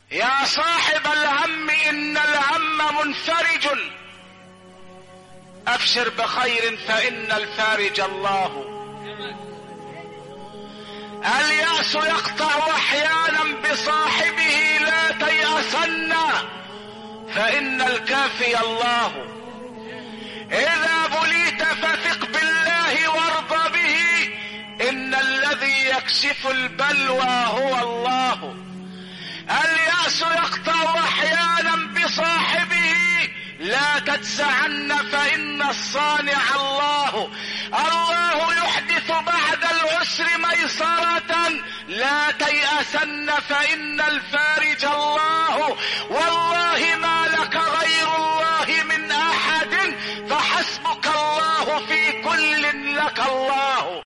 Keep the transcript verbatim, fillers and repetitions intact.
يا صاحب الهم إن الهم منفرج، أبشر بخير فإن الفارج الله. اليأس يقطع أحيانا بصاحبه، لا تيأسن فإن الكافي الله. إذا بليت فثق بالله وارض به، إن الذي يكشف البلوى هو الله. اليأس يقطع أحيانا بصاحبه، لا تجزعن فإن الصانع الله. الله يحدث بعد العسر ميسرة، لا تيأسن فإن الفارج